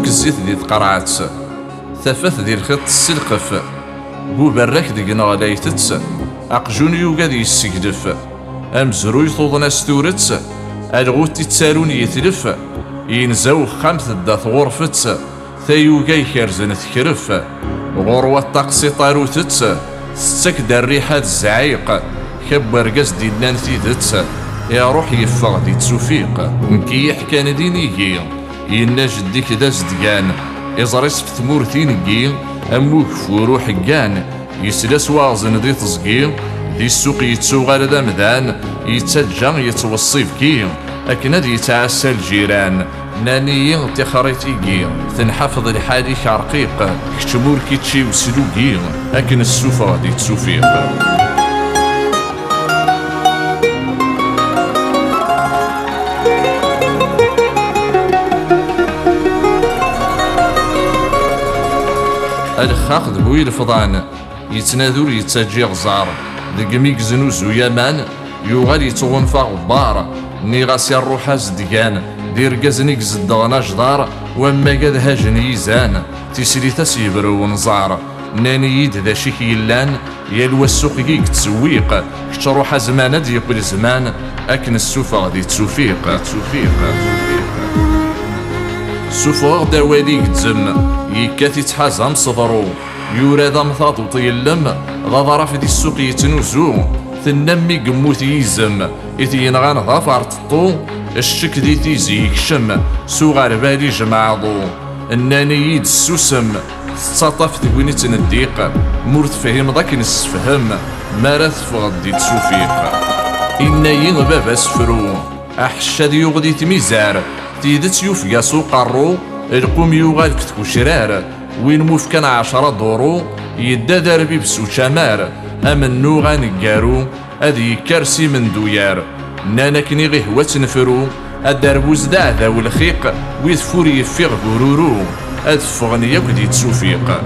الزيت دي تقرعت ثفث دي الخط السلقف بو براك دي نغلايتت أقجون يوغا دي السقدف أمزرو يطوضنا ستورت الغوت تسالون يتلف ينزاو خامث الداث غرفت ثايوغا يكرزن تكرف غروة الطقس طاروتت ستك دا الريحة الزعيق كبر قصدي لانثيدت يا روح يفغ دي تسوفيق نكيح كان دينيكي يناجد ديك دا زدقان إزريس في ثمورتي نكي أموك فورو حقان يسلاس واغزن دي تزقي دي السوق يتسوغال دا مذان يتسجى يتوصيف كي أكنا دي يتعسى الجيران ناني تخريتيكي تنحفظ الحالي كرقيق كتمور كيتشي وسلوكي أكن السوفة دي تسوفيق الخاخ دبوي الفضان يتنادور يتسجي غزار دقميك زنوزو يامان يوغال يتغنفا غبار نيغاسي الروح زدقان دير قزنيك زدغنا جدار وما قد هاجن يزان تسري تسيبرو ونزار ناني يد ذا شيك يلان يلوى السوق كيك تسويق كتروح زمان ديقل زمان أكن السوفة غدي تسوفيق سوفغ دواليك تزم يكاثي تحازم صدرو يورا ذا مثاط وطيلم غضرا في دي السوق يتنوزو تنمي قموت يزم إذ ينغان ظفر تطو الشك دي تيزي يكشم سوغار بالي جماعضو الناني يد السوسم تساطف تقويني تنديق مورت فهم ذاك نسفهم مارا تفغد دي تسوفيق إنا ينغباب اسفرو أحشاد يغدي تميزار تيدت يوفقا سوق الرو القوم يوغال كتكو شرار وين موفكان 10 دورو يدا دربي بسو شمار أمن نوغا نقارو أذي كرسي من دويار نانا كني غي هوا تنفرو الدربوز دا ذا والخيق ويذ فوري يفيغ برورو أدفغني يبدي تسوفيق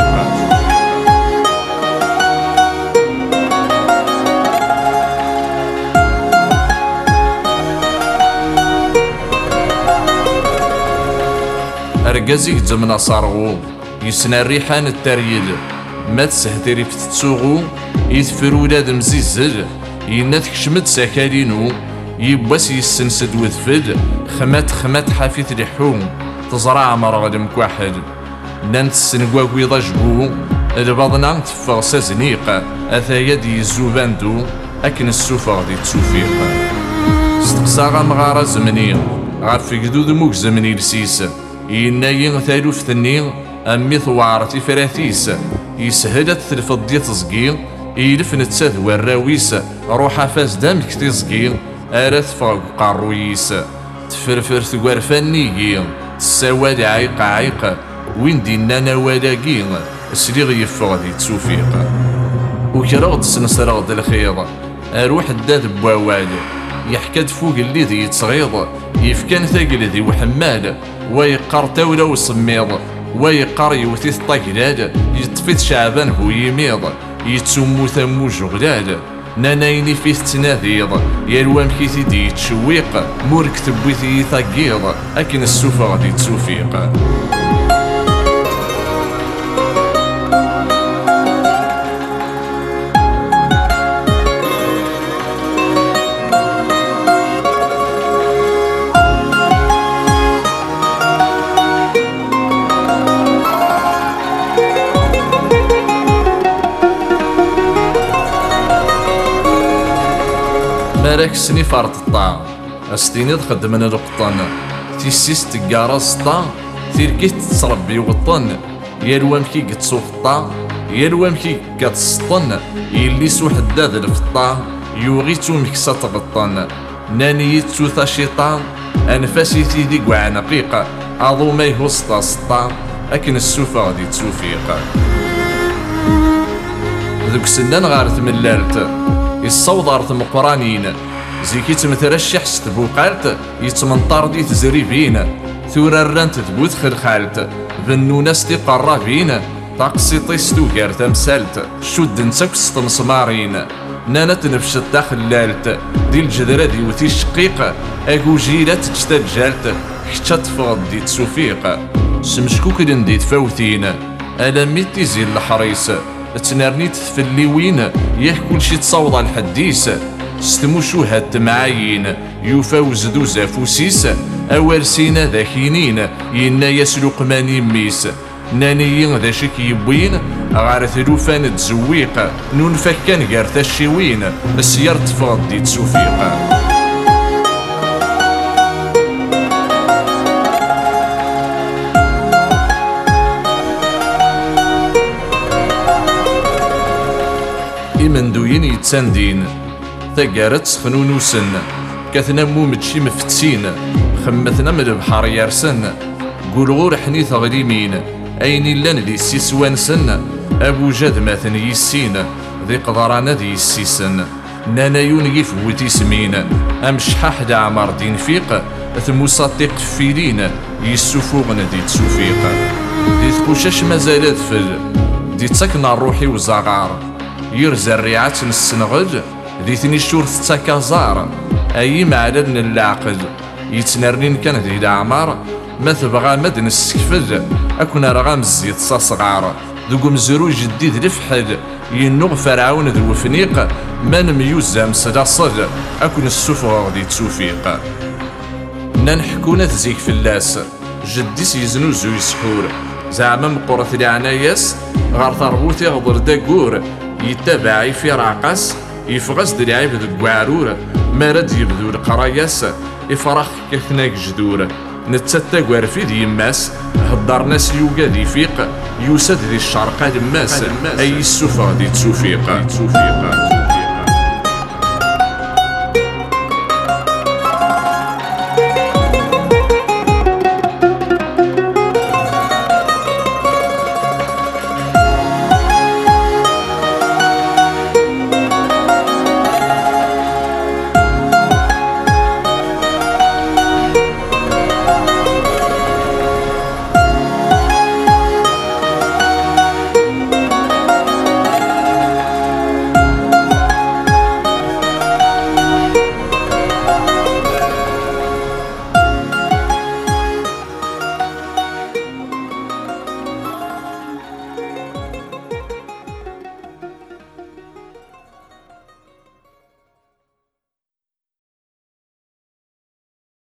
أرقازيك زمنا صارغو يسنى الريحان التريد ما تسهتري في تتسوغو يثفر ولاد مزيزل يناثك شمد ساكالينو يباس يسنسد وذفد خمات حافيث لحوم تزرع مرغد مكواحد نانت السنقواكوي ضجبو البضنا تفغ سازنيق أثايا دي الزوباندو أكن السوفة غدي تسوفيق استقصاغا مغارة زمني غاف قدود موك زمني لسيس ينايين ثالوف ثني أمي ثوارتي فراثيس يسهلت تلفض دي تزقي يلف نتساذ والراويس روحا فاز دامك تزقي أرث فوق قارويس تفرفر ثقار فنيقي تساوالي عيق وين دينا نوالاقي سليغ يفغ دي تسوفيق وكراغد سنسراغد الخير أروح الداد بواوال يحكاد فوق اللي ذي يتصغيض يفكان ثاقل ذي وحمال ويقار تاولا وصميض ويقار يوثيث طاقلال يطفيت شعبان هو يميض يتسمو ثمو جغلال نانايني فيه تناذيض يالوام كيثي دي يتشويق مورك تبويثي يثاقيض أكن السوفة غدي تسوفيق ماراك سني فارط الطا استيني تخدم من القطن تيسيس تقارا سطا تيركيت تربي وطن يالوام كي قتصوف الطا يالوام كي قتصطن يلي سو حداد الفطا يوغيتو مكسا تغطن ناني توثا شيطان انفاسي تيدي قوع نقيق اضو ما يهوسطا سطا اكن السوفة غدي تسوفيق ذوك سنان غارت من لالت يصوض ارث مقرانين زيكي تمترشح ستبوقالت يتمنطار دي تزريبين ثورا رانت تبوت خلخالت ذنو ناس دي قرابين طاقسي طيستو غير تمسالت شود نساك ستمسمارين نانا تنفشت داخل لالت دي الجدرة دي وتي الشقيق اكو جيلات تجتاجالت كتا تفغض دي تسوفيق سمشكوك دي تفوتين ألا ميتي زي الحريص تنرنيت في الليوين ياه كلشي تصوض الحديث ستموشو هاد معايين يفاوز دوزا فوسيس أوارسينا ذاكينين ينا يسلق ماني ميس نانيين ذا شك يبوين غار ثلوفان تزويق نون فكان غير الشيوين السيار تفغض دي تسوفيق إمندوين يتساندين تاقارت سخنونوسن كاثنا ممتشي مفتسين خمثنا من البحر يارسن قول غور حنيث غليمين أين لان ذي السيسوانسن أبو جاد ماثن يسين ذي قدرانا ذي السيسن نانايون يفوت سمين أمشحاح دا عمر دين فيق ثموساطيق فيلين يسوفوغن ذي تسوفيق ذي تخوشاش مازال ذفل ذي تسكنا روحي وزغار يرزى الريعات السنغل ذي ثني شور تتكازار أي معلن العقل يتنرنين كان ذي الأعمار ما تبغى مدن السكفل أكون رغم الزيت صاصغار ذوق مزرو جديد الفحل ينوغ فرعون ذو فنيق ما نميوزام سلاصل أكون السفغ ذي تسوفيق ننحكونا تزيك في اللاس جديس يزنوزو يسحور زعما مقرة العناياس غار تربوتي غضر داقور يتبعي في راقص يفغس دلعيب ذو عرور ما رد يبذو القراياس يفرخ كثناك جدور نتستا في ذي يماس هدار ناس يوقا ذي فيق يوسد ذي الشرق الماس أي السفغ ذي تسوفيق